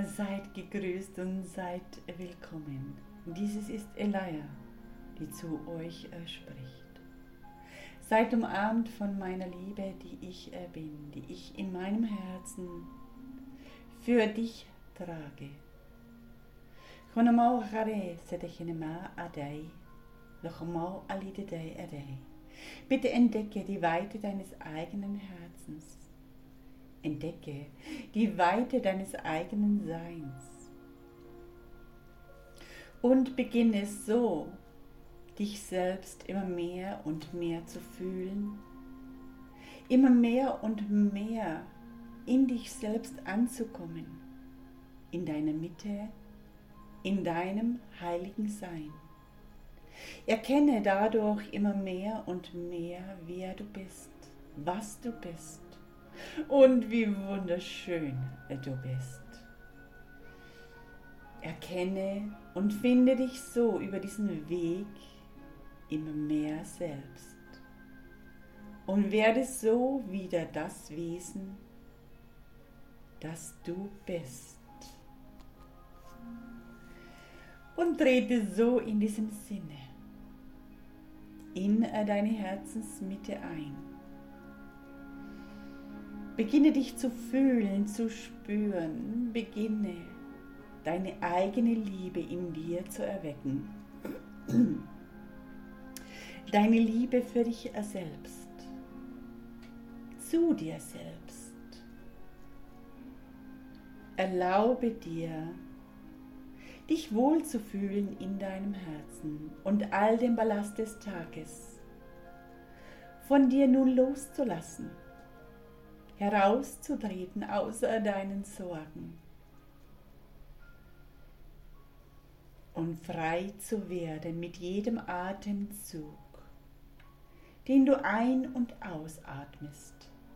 Seid gegrüßt und seid willkommen. Dieses ist Elia, die zu euch spricht. Seid umarmt von meiner Liebe, die ich bin, die ich in meinem Herzen für dich trage. Chonamau chare sedechenema adei, lochomau alidedei adei. Bitte entdecke die Weite deines eigenen Herzens. Entdecke die Weite deines eigenen Seins. Und beginne so, dich selbst immer mehr und mehr zu fühlen, immer mehr und mehr in dich selbst anzukommen, in deiner Mitte, in deinem heiligen Sein. Erkenne dadurch immer mehr und mehr, wer du bist, was du bist und wie wunderschön du bist. Erkenne und finde dich so über diesen Weg immer mehr selbst und werde so wieder das Wesen, das du bist. Und trete so in diesem Sinne in deine Herzensmitte ein. Beginne dich zu fühlen, zu spüren. Beginne deine eigene Liebe in dir zu erwecken. Deine Liebe für dich selbst. Zu dir selbst. Erlaube dir, dich wohlzufühlen in deinem Herzen und all den Ballast des Tages von dir nun loszulassen, herauszutreten außer deinen Sorgen und frei zu werden mit jedem Atemzug, den du ein- und ausatmest.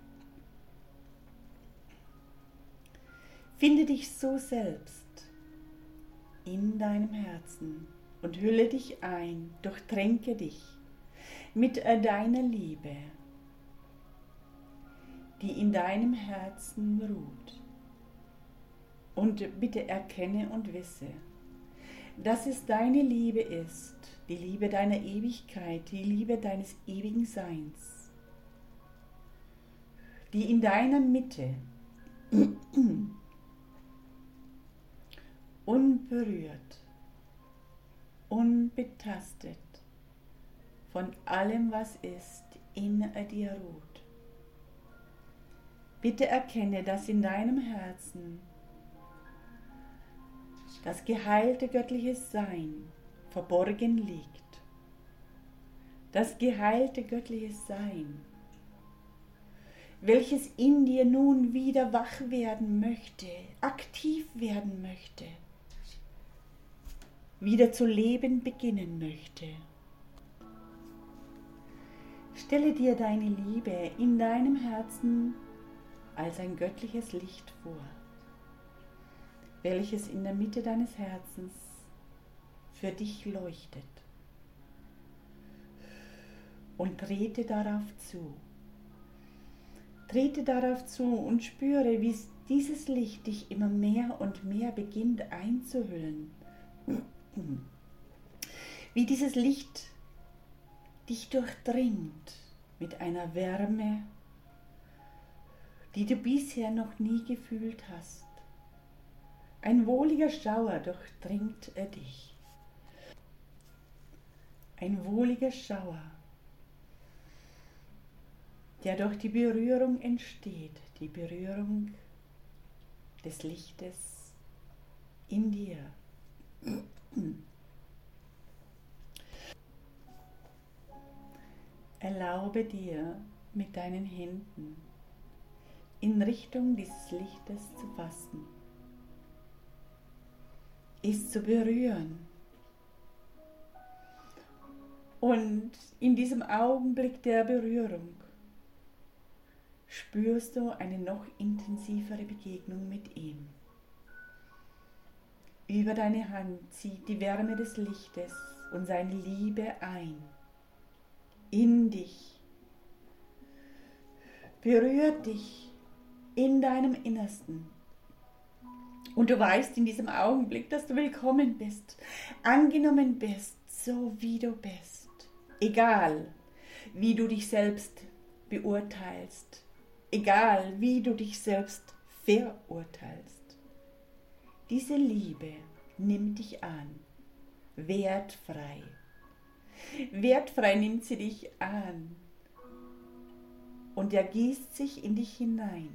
Finde dich so selbst in deinem Herzen und hülle dich ein, durchtränke dich mit deiner Liebe, die in deinem Herzen ruht. Und bitte erkenne und wisse, dass es deine Liebe ist, die Liebe deiner Ewigkeit, die Liebe deines ewigen Seins, die in deiner Mitte unberührt, unbetastet von allem, was ist, in dir ruht. Bitte erkenne, dass in deinem Herzen das geheilte göttliche Sein verborgen liegt. Das geheilte göttliche Sein, welches in dir nun wieder wach werden möchte, aktiv werden möchte, wieder zu leben beginnen möchte. Stelle dir deine Liebe in deinem Herzen als ein göttliches Licht vor, welches in der Mitte deines Herzens für dich leuchtet. Und trete darauf zu. Trete darauf zu und spüre, wie dieses Licht dich immer mehr und mehr beginnt einzuhüllen. Wie dieses Licht dich durchdringt mit einer Wärme, die du bisher noch nie gefühlt hast. Ein wohliger Schauer durchdringt dich. Ein wohliger Schauer, der durch die Berührung entsteht, die Berührung des Lichtes in dir. Erlaube dir, mit deinen Händen in Richtung dieses Lichtes zu fassen, es zu berühren. Und in diesem Augenblick der Berührung spürst du eine noch intensivere Begegnung mit ihm. Über deine Hand zieht die Wärme des Lichtes und seine Liebe ein, in dich, berührt dich in deinem Innersten Und du weißt in diesem Augenblick, dass du willkommen bist, angenommen bist, so wie du bist. Egal, wie du dich selbst beurteilst, egal, wie du dich selbst verurteilst. Diese Liebe nimmt dich an, wertfrei. Wertfrei nimmt sie dich an und ergießt sich in dich hinein.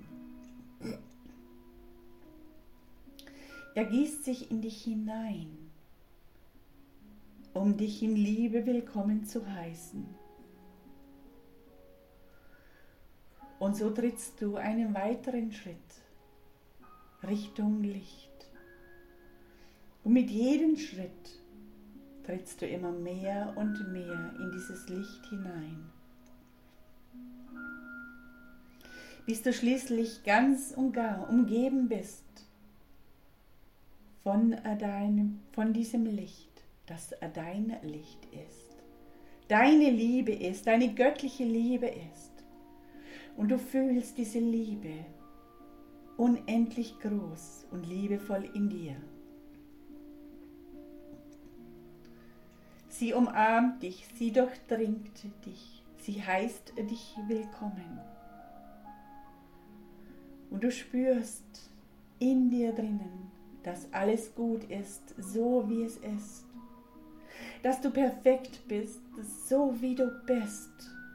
Er gießt sich in dich hinein, um dich in Liebe willkommen zu heißen. Und so trittst du einen weiteren Schritt Richtung Licht. Und mit jedem Schritt trittst du immer mehr und mehr in dieses Licht hinein, bis du schließlich ganz und gar umgeben bist von diesem Licht, das dein Licht ist, deine Liebe ist, deine göttliche Liebe ist. Und du fühlst diese Liebe unendlich groß und liebevoll in dir. Sie umarmt dich, sie durchdringt dich, sie heißt dich willkommen. Und du spürst in dir drinnen, dass alles gut ist, so wie es ist. Dass du perfekt bist, so wie du bist.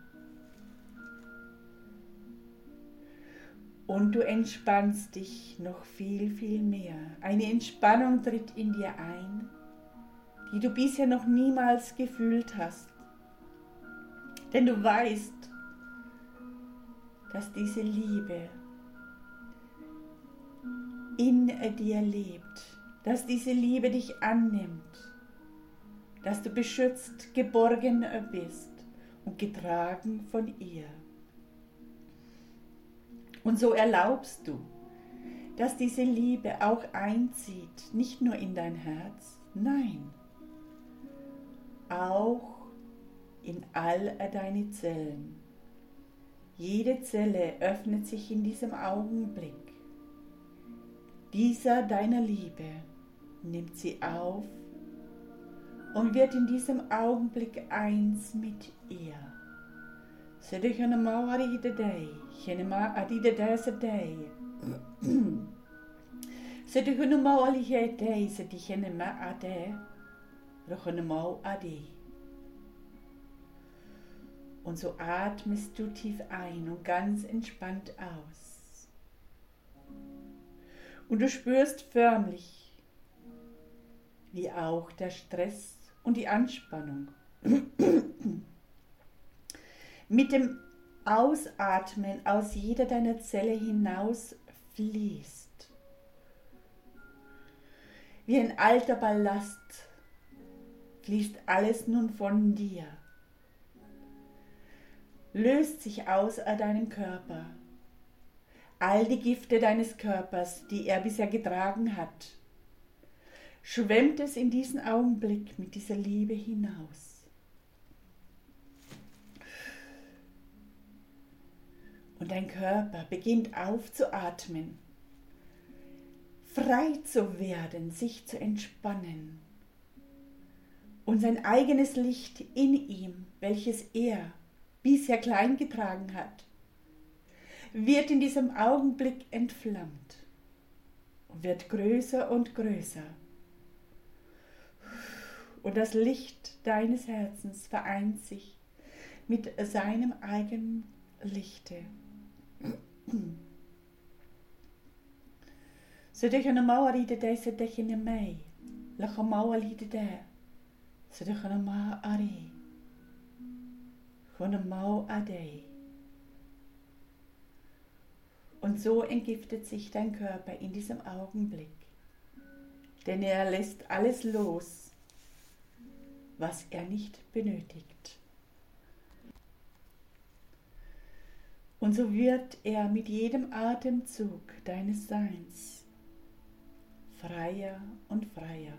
Und du entspannst dich noch viel, viel mehr. Eine Entspannung tritt in dir ein, die du bisher noch niemals gefühlt hast. Denn du weißt, dass diese Liebe in dir lebt, dass diese Liebe dich annimmt, dass du beschützt, geborgen bist und getragen von ihr. Und so erlaubst du, dass diese Liebe auch einzieht, nicht nur in dein Herz, nein, auch in all deine Zellen. Jede Zelle öffnet sich in diesem Augenblick. Dieser deiner Liebe nimmt sie auf und wird in diesem Augenblick eins mit ihr. So du kannst mal ari de day, kenema adi de desa day. So du kannst mal ali he day, so du kenema ade, du kannst mal adi. Und so atmest du tief ein und ganz entspannt aus. Und du spürst förmlich, wie auch der Stress und die Anspannung mit dem Ausatmen aus jeder deiner Zelle hinaus fließt. Wie ein alter Ballast fließt alles nun von dir. Löst sich aus deinem Körper. All die Gifte deines Körpers, die er bisher getragen hat, schwemmt es in diesen Augenblick mit dieser Liebe hinaus. Und dein Körper beginnt aufzuatmen, frei zu werden, sich zu entspannen. Und sein eigenes Licht in ihm, welches er bisher klein getragen hat, wird in diesem Augenblick entflammt und wird größer und größer. Und das Licht deines Herzens vereint sich mit seinem eigenen Lichte. So du kan mau ari de dei se de ne mai, la kan mau ali de de. So du kan mau ari. Kan mau ade. Und so entgiftet sich dein Körper in diesem Augenblick, denn er lässt alles los, was er nicht benötigt. Und so wird er mit jedem Atemzug deines Seins freier und freier.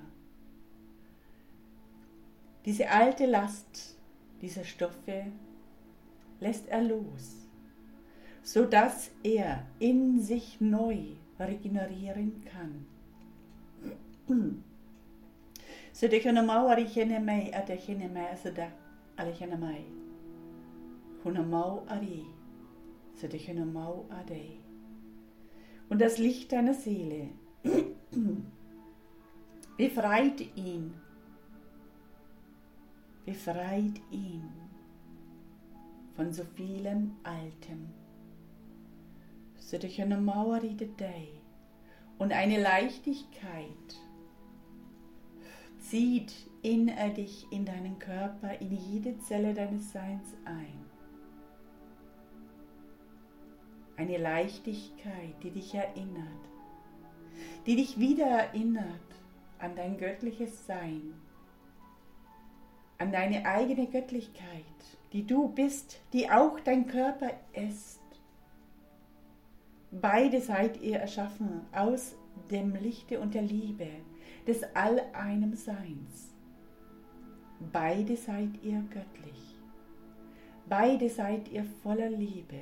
Diese alte Last dieser Stoffe lässt er los, sodass er in sich neu regenerieren kann. Så det kan aldrig känna mig att jag känner mig så där, alla känner mig. Hon har mau ari, så det kan mau a dig. Und das Licht deiner Seele befreit ihn von so vielem Altem. Så det kan mau ari dig. Und eine Leichtigkeit zieht dich in deinen Körper, in jede Zelle deines Seins ein. Eine Leichtigkeit, die dich erinnert, die dich wieder erinnert an dein göttliches Sein, an deine eigene Göttlichkeit, die du bist, die auch dein Körper ist. Beide seid ihr erschaffen aus dem Lichte und der Liebe des Alleinem Seins. Beide seid ihr göttlich. Beide seid ihr voller Liebe.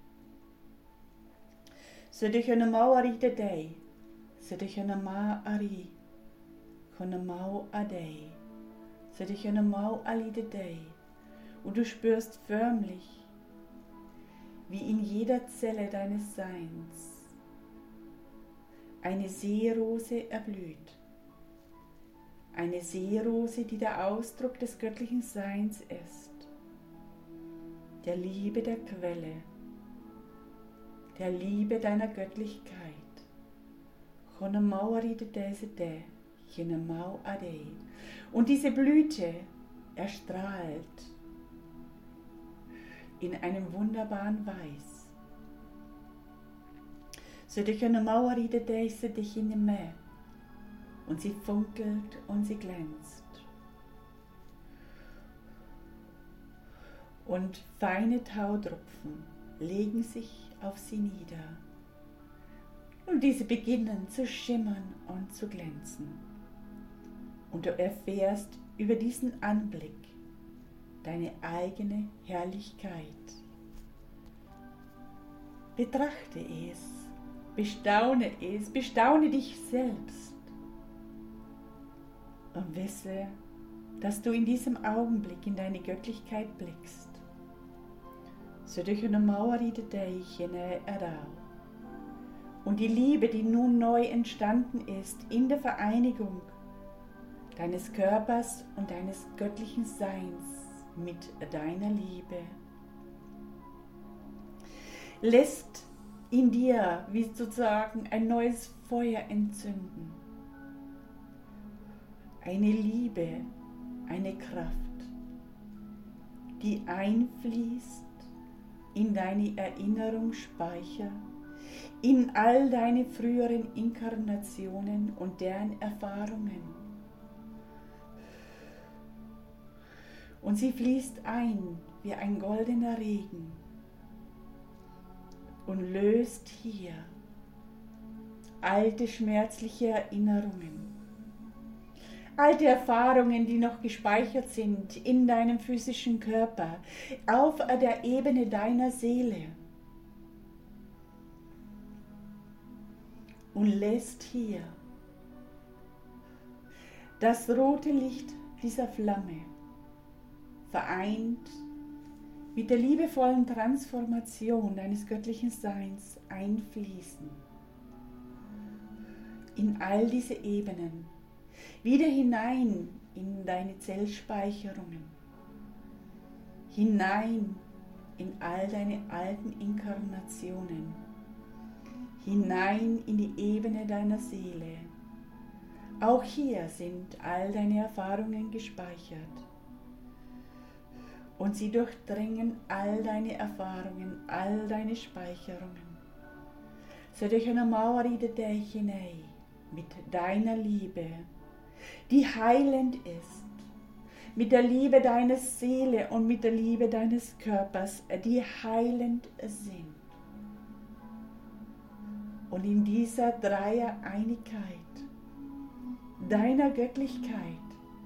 Så det kan mau ari te dig. Så det kan mau ari. Kan mau a dig. Så det kan mau ali te dig. Und du spürst förmlich, wie in jeder Zelle deines Seins eine Seerose erblüht. Eine Seerose, die der Ausdruck des göttlichen Seins ist, der Liebe der Quelle, der Liebe deiner Göttlichkeit. Und diese Blüte erstrahlt in einem wunderbaren Weiß. Så det kan mauri de dig se dich in med. Und sie funkelt und sie glänzt. Und feine Tautropfen legen sich auf sie nieder. Und diese beginnen zu schimmern und zu glänzen. Und du erfährst über diesen Anblick deine eigene Herrlichkeit. Betrachte es, bestaune dich selbst und wisse, dass du in diesem Augenblick in deine Göttlichkeit blickst. Und die Liebe, die nun neu entstanden ist in der Vereinigung deines Körpers und deines göttlichen Seins mit deiner Liebe, lässt in dir wie sozusagen ein neues Feuer entzünden. Eine Liebe, eine Kraft, die einfließt in deine Erinnerungsspeicher, in all deine früheren Inkarnationen und deren Erfahrungen. Und sie fließt ein wie ein goldener Regen und löst hier alte schmerzliche Erinnerungen, alte Erfahrungen, die noch gespeichert sind in deinem physischen Körper, auf der Ebene deiner Seele, und lässt hier das rote Licht dieser Flamme vereint mit der liebevollen Transformation deines göttlichen Seins einfließen in all diese Ebenen, wieder hinein in deine Zellspeicherungen, hinein in all deine alten Inkarnationen, hinein in die Ebene deiner Seele. Auch hier sind all deine Erfahrungen gespeichert. Und sie durchdringen all deine Erfahrungen, all deine Speicherungen. Så du kan mauri de dig hinei mit deiner Liebe, die heilend ist, mit der Liebe deiner Seele und mit der Liebe deines Körpers, die heilend sind. Und in dieser Dreier-Einigkeit deiner Göttlichkeit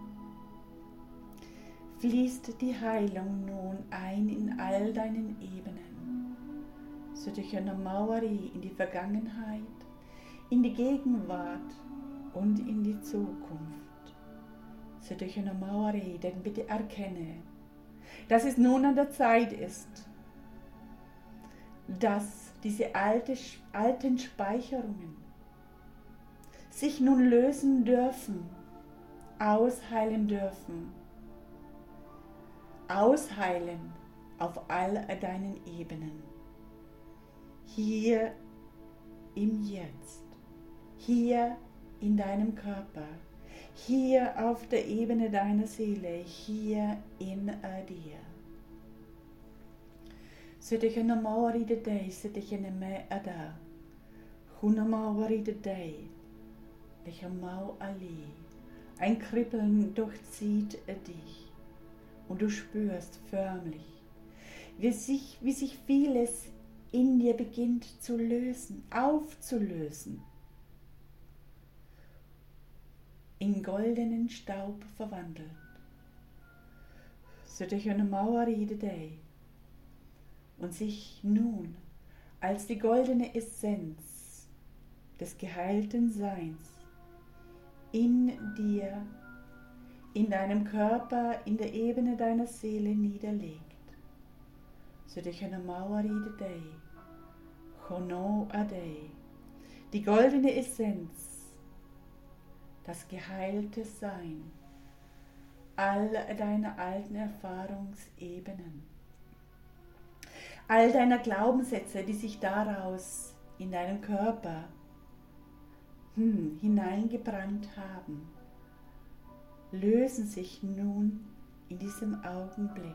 fließt die Heilung nun ein in all deinen Ebenen, so durch eine Maueri in die Vergangenheit, in die Gegenwart und in die Zukunft. So durch eine Mauer reden, bitte erkenne, dass es nun an der Zeit ist, dass diese alten Speicherungen sich nun lösen dürfen, ausheilen dürfen, ausheilen auf all deinen Ebenen. Hier im Jetzt, hier in deinem Körper, hier auf der Ebene deiner Seele, hier in dir. Så det kan mawari de dei, så det kan me ada. Huna mawari de dei, det kan mau ali. Ein Kribbeln durchzieht dich und du spürst förmlich, wie sich vieles in dir beginnt zu lösen, aufzulösen, in goldenen Staub verwandelt. So durch eine Mauer de dei und sich nun als die goldene Essenz des geheilten Seins in dir, in deinem Körper, in der Ebene deiner Seele niederlegt. So durch eine Mauer de dei, Chono adei, die goldene Essenz, das geheilte Sein, all deine alten Erfahrungsebenen, all deiner Glaubenssätze, die sich daraus in deinem Körper hineingebrannt haben, lösen sich nun in diesem Augenblick.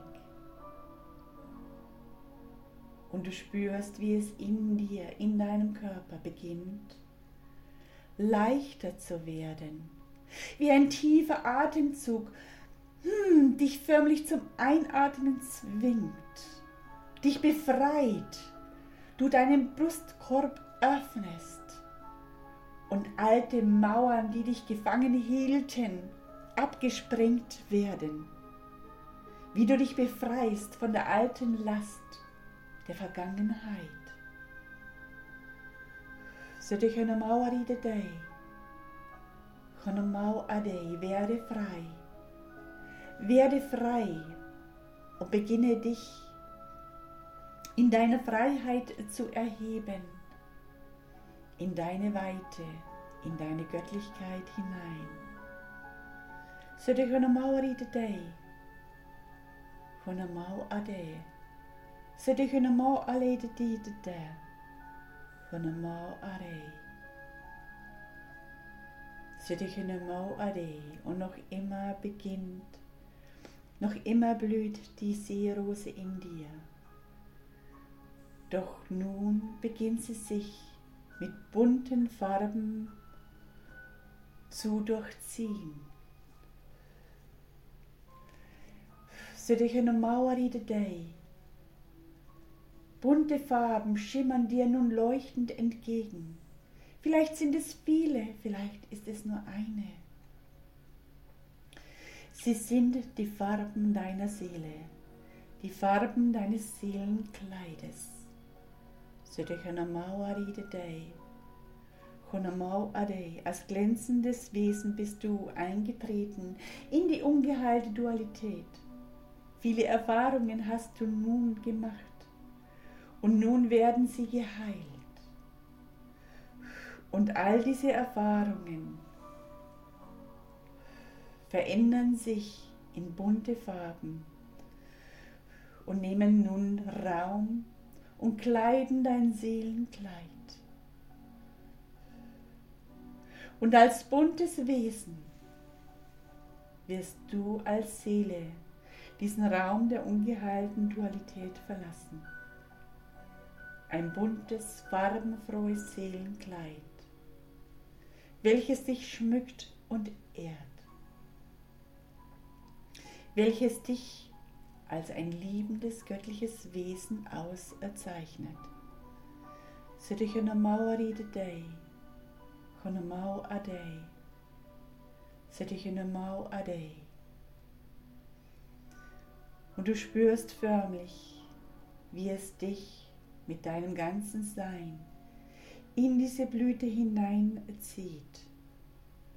Und du spürst, wie es in dir, in deinem Körper beginnt, leichter zu werden, wie ein tiefer Atemzug dich förmlich zum Einatmen zwingt, dich befreit, du deinen Brustkorb öffnest und alte Mauern, die dich gefangen hielten, abgesprengt werden, wie du dich befreist von der alten Last der Vergangenheit. So durch eine Mauer de dei, werde frei und beginne dich in deine Freiheit zu erheben, in deine Weite, in deine Göttlichkeit hinein. So durch eine Mauer de dei, so durch eine Mauer de dei, und noch immer beginnt, noch immer blüht die Seerose in dir. Doch nun beginnt sie sich mit bunten Farben zu durchziehen. So durch eine Mauer de dei, bunte Farben schimmern dir nun leuchtend entgegen. Vielleicht sind es viele, vielleicht ist es nur eine. Sie sind die Farben deiner Seele, die Farben deines Seelenkleides. So durch eine Mauer de dei, als glänzendes Wesen bist du eingetreten in die ungeheilte Dualität. Viele Erfahrungen hast du nun gemacht. Und nun werden sie geheilt. Und all diese Erfahrungen verändern sich in bunte Farben und nehmen nun Raum und kleiden dein Seelenkleid. Und als buntes Wesen wirst du als Seele diesen Raum der ungeheilten Dualität verlassen. Ein buntes, farbenfrohes Seelenkleid, welches dich schmückt und ehrt, welches dich als ein liebendes, göttliches Wesen auszeichnet. So durch eine Mauer de dei, so durch eine Mauer dei. Und du spürst förmlich, wie es dich mit deinem ganzen Sein in diese Blüte hineinzieht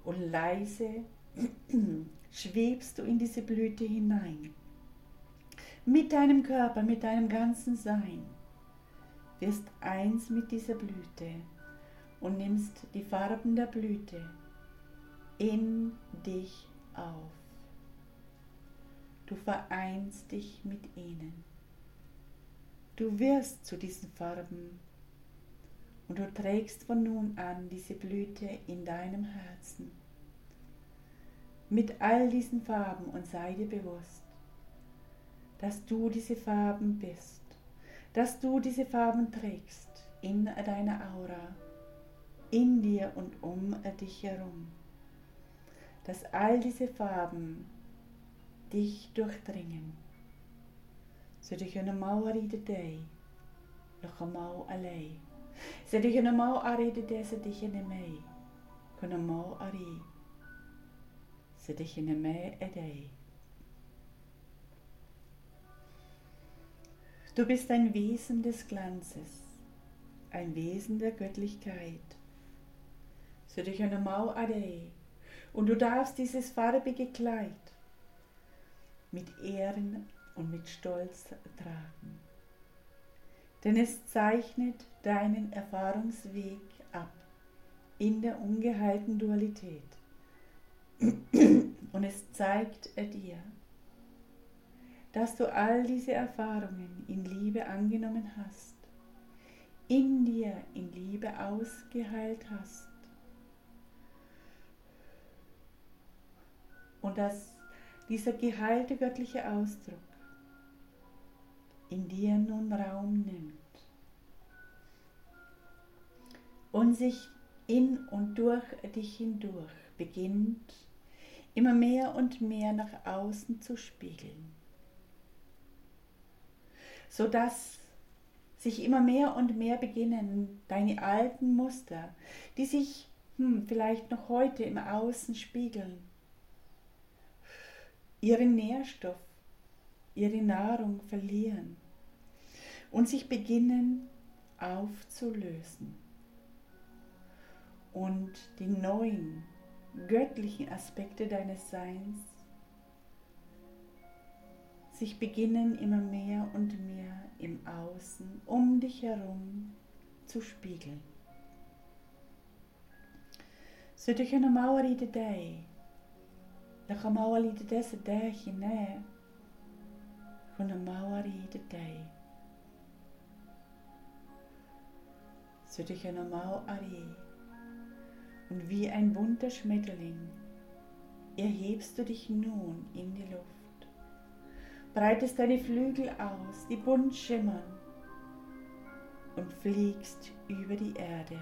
und leise schwebst du in diese Blüte hinein. Mit deinem Körper, mit deinem ganzen Sein. Wirst eins mit dieser Blüte und nimmst die Farben der Blüte in dich auf. Du vereinst dich mit ihnen. Du wirst zu diesen Farben und du trägst von nun an diese Blüte in deinem Herzen. Mit all diesen Farben und sei dir bewusst, dass du diese Farben bist, dass du diese Farben trägst in deiner Aura, in dir und um dich herum, dass all diese Farben dich durchdringen. Så du kunne mauride deg, loka mau alei. Så du kunne mau aride det så dich in mei, kunne mau ari, så dich in mei dei. Du bist ein Wesen des Glanzes, ein Wesen der Göttlichkeit. So du kunne mau adei. Und du darfst dieses farbige Kleid mit Ehren und mit Stolz tragen. Denn es zeichnet deinen Erfahrungsweg ab in der ungeheilten Dualität. Und es zeigt dir, dass du all diese Erfahrungen in Liebe angenommen hast, in dir in Liebe ausgeheilt hast und dass dieser geheilte göttliche Ausdruck in dir nun Raum nimmt und sich in und durch dich hindurch beginnt, immer mehr und mehr nach außen zu spiegeln, sodass sich immer mehr und mehr beginnen, deine alten Muster, die sich vielleicht noch heute im Außen spiegeln, ihren Nährstoff, ihre Nahrung verlieren und sich beginnen aufzulösen und die neuen göttlichen Aspekte deines Seins sich beginnen immer mehr und mehr im Außen um dich herum zu spiegeln. Så du kunne mauride deg, laka mauride desse deg ned, kunne mauride deg. Så du kunne mauride. Und wie ein bunter Schmetterling erhebst du dich nun in die Luft. Breitest deine Flügel aus, die bunt schimmern, und fliegst über die Erde.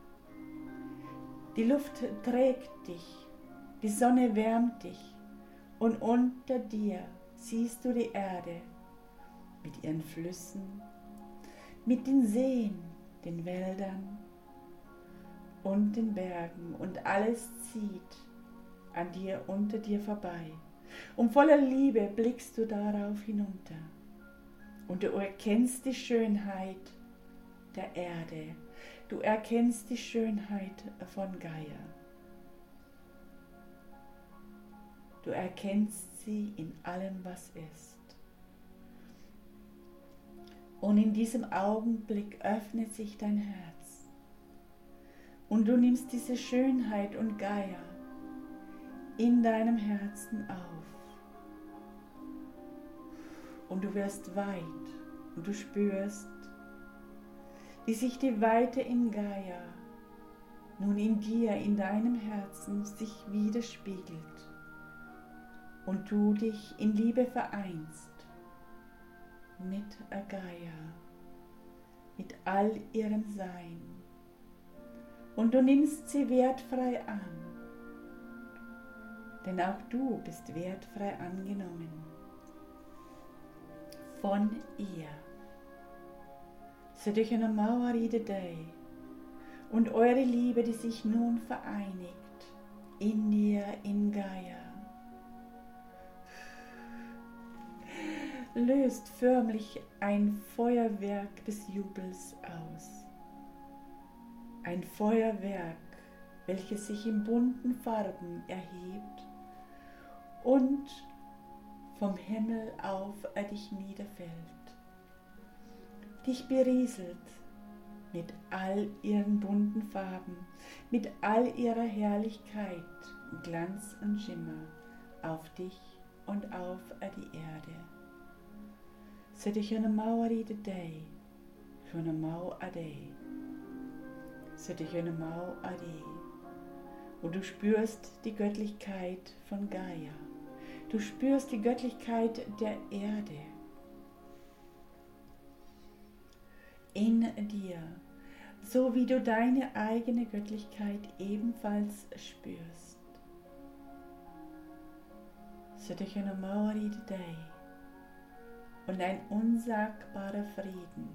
Die Luft trägt dich, die Sonne wärmt dich, und unter dir siehst du die Erde mit ihren Flüssen, mit den Seen, den Wäldern und den Bergen, und alles zieht an dir, unter dir vorbei. Und voller Liebe blickst du darauf hinunter und du erkennst die Schönheit der Erde, du erkennst die Schönheit von Gaia. Du erkennst sie in allem, was ist. Und in diesem Augenblick öffnet sich dein Herz und du nimmst diese Schönheit und Gaia in deinem Herzen auf. Und du wirst weit und du spürst, wie sich die Weite in Gaia nun in dir, in deinem Herzen sich widerspiegelt und du dich in Liebe vereinst mit Gaia, mit all ihrem Sein. Und du nimmst sie wertfrei an, denn auch du bist wertfrei angenommen von ihr. So durch eine Mauride Dei und eure Liebe, die sich nun vereinigt in dir, in Gaia, löst förmlich ein Feuerwerk des Jubels aus. Ein Feuerwerk welches sich in bunten Farben erhebt und vom Himmel auf dich niederfällt, dich berieselt mit all ihren bunten Farben, mit all ihrer Herrlichkeit, Glanz und Schimmer auf dich und auf die Erde. Så det kunde mauri de dig, kunde mau a dig, så det kunde mau a dig. Und du spürst die Göttlichkeit von Gaia. Du spürst die Göttlichkeit der Erde in dir, so wie du deine eigene Göttlichkeit ebenfalls spürst. Så det kunde mauri de dig. Und ein unsagbarer Frieden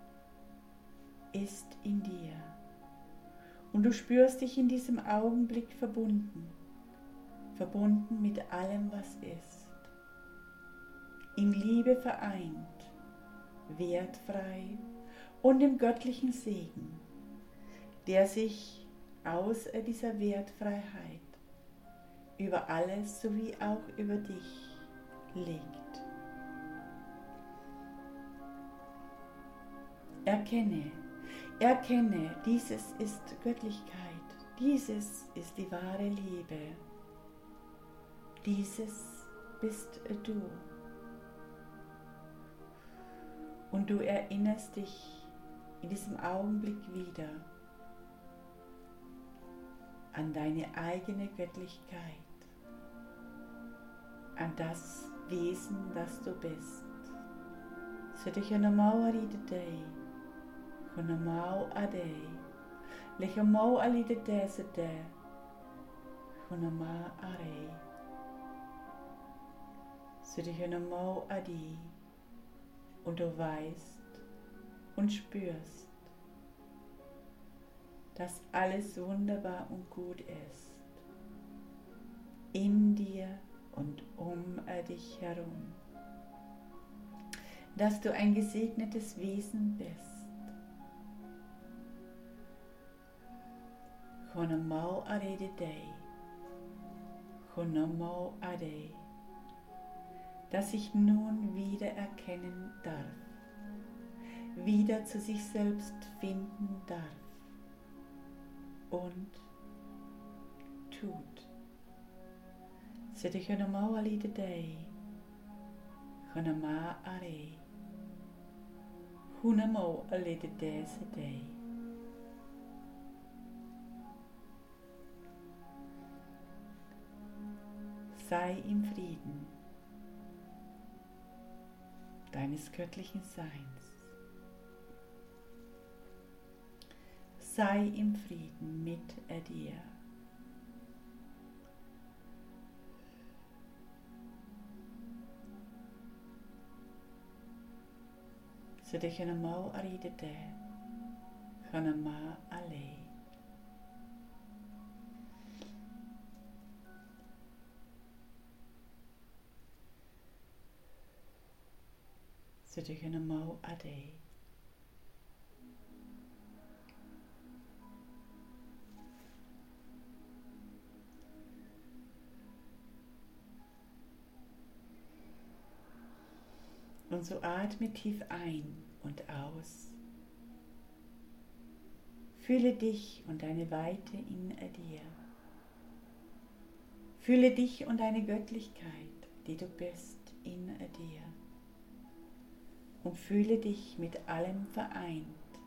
ist in dir. Und du spürst dich in diesem Augenblick verbunden mit allem, was ist. In Liebe vereint, wertfrei und im göttlichen Segen, der sich aus dieser Wertfreiheit über alles sowie auch über dich legt. Erkenne, dieses ist Göttlichkeit, dieses ist die wahre Liebe, dieses bist du. Und du erinnerst dich in diesem Augenblick wieder an deine eigene Göttlichkeit, an das Wesen, das du bist. Så det kan mauri de dig. Kuna mau a dei, lecha mau ali de dese de, kuna ma a rei. So die kuna mau a di, und du weißt und spürst, dass alles wunderbar und gut ist, in dir und um dich herum, dass du ein gesegnetes Wesen bist. Honamau arede dei, Honamau adei, dass ich nun wieder erkennen darf, wieder zu sich selbst finden darf und tut. Sete Honamau alide dei, Honama arei, Honamau alide dese dei. Sei im Frieden deines göttlichen Seins. Sei im Frieden mit dir. Så det kan mau aride de, kan ma alei. Så det kan mau adei. Und so atme tief ein und aus. Fühle dich und deine Weite in dir. Fühle dich und deine Göttlichkeit, die du bist, in dir. Und fühle dich mit allem vereint,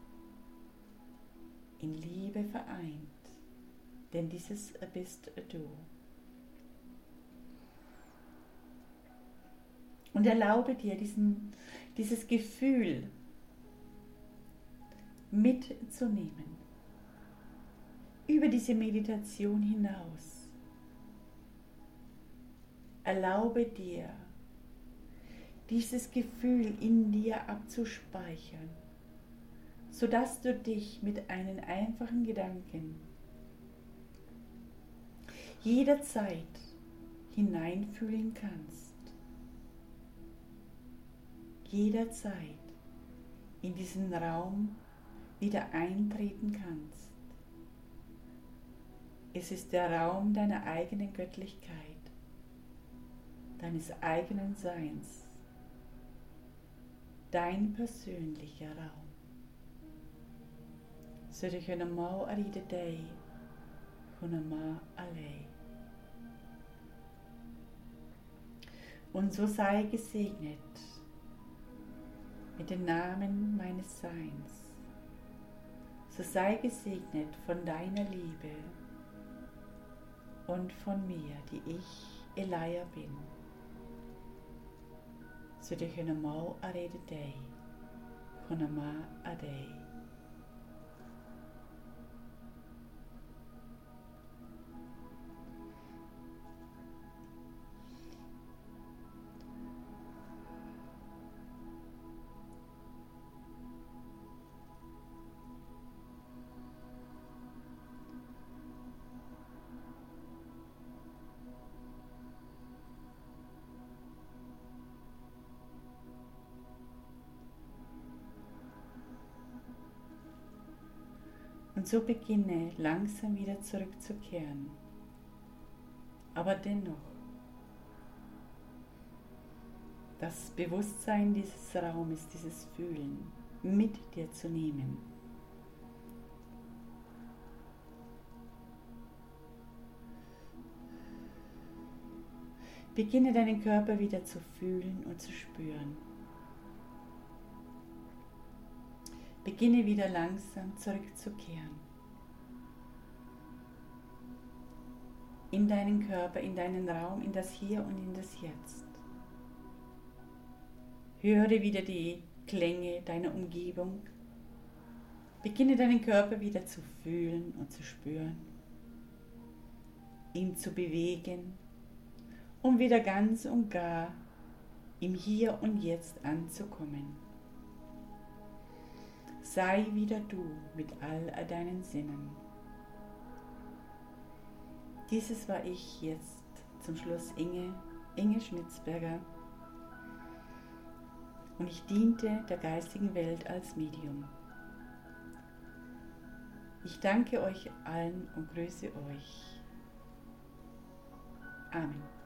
in Liebe vereint, denn dieses bist du. Und erlaube dir dieses Gefühl mitzunehmen, über diese Meditation hinaus. Erlaube dir, dieses Gefühl in dir abzuspeichern, sodass du dich mit einem einfachen Gedanken jederzeit hineinfühlen kannst. Jederzeit in diesen Raum wieder eintreten kannst. Es ist der Raum deiner eigenen Göttlichkeit, deines eigenen Seins, dein persönlicher Raum. Så du kunna mauarida dig, kunna ma alei. Und so sei gesegnet mit den Namen meines Seins. So sei gesegnet von deiner Liebe und von mir, die ich, Elia, bin. Så du kunna mauarida dig, kunna ma adei. Und so beginne langsam wieder zurückzukehren. Aber dennoch, das Bewusstsein dieses Raumes, dieses Fühlen mit dir zu nehmen. Beginne deinen Körper wieder zu fühlen und zu spüren. Beginne wieder langsam zurückzukehren. In deinen Körper, in deinen Raum, in das Hier und in das Jetzt. Höre wieder die Klänge deiner Umgebung. Beginne deinen Körper wieder zu fühlen und zu spüren. Ihn zu bewegen, um wieder ganz und gar im Hier und Jetzt anzukommen. Sei wieder du mit all deinen Sinnen. Dieses war ich jetzt zum Schluss Inge Schnitzberger, und ich diente der geistigen Welt als Medium. Ich danke euch allen und grüße euch. Amen.